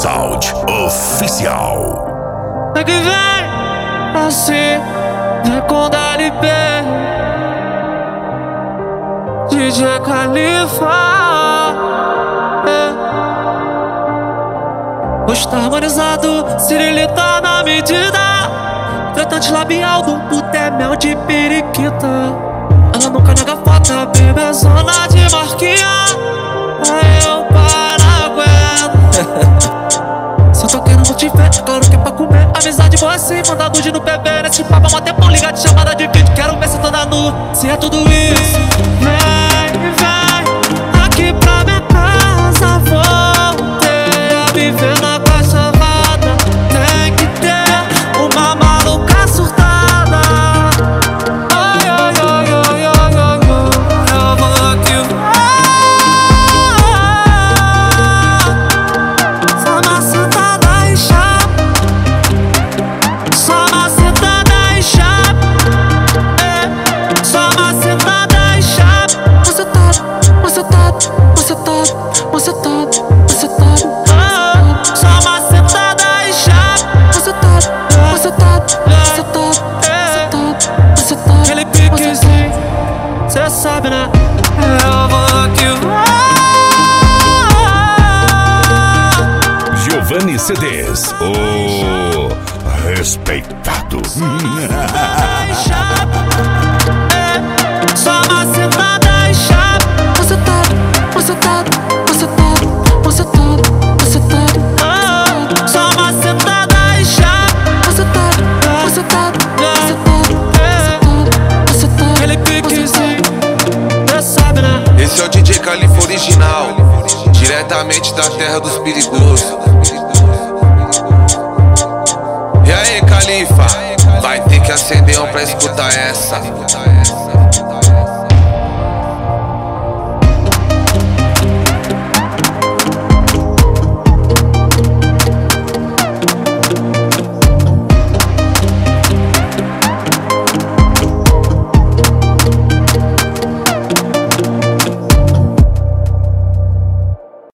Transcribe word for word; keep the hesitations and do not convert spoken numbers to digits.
Sound Oficial. É que vem assim, vem com D L P, D J Khalifa. É. Hoje tá harmonizado, cirilita na medida, tratante labial do puto é mel de periquita. Ela nunca nega foto, bebezona de marquinha. Aí eu paraguento. Se eu tô querendo te ver, claro que é pra comer. Amizade boa assim, manda nude no P B. Nesse papo é um tempão, liga de chamada de vídeo. Quero ver se toda nu, se é tudo isso. Vem, vem aqui pra minha casa. Voltei a viver na cachorrada. Tem que ter uma maluca surtada. Ai, ai, ai, ai, ai, ai, ai. Eu vou aqui. Só macetada e chapa. Só macetada e chapa. É. Só macetada e chapa. Macetado, macetado, macetado, macetado, macetado. Só macetada e chapa. Macetado, macetado, macetado, macetado, macetado. Aquele piquezinho, cê sabe, né? Eu vou aqui. Giovanni C Ds, o respeitado. É. Só macetada e chapa. Macetado, macetado, macetado, macetado, macetado. Ah, só macetada e chapa. Macetado, macetado, macetado, macetado, macetado. Aquele piquezinho, cê sabe, né? Esse é o D J Khalifa original, diretamente da terra dos perigosos. E aí, Khalifa, vai ter que acender um pra escutar essa.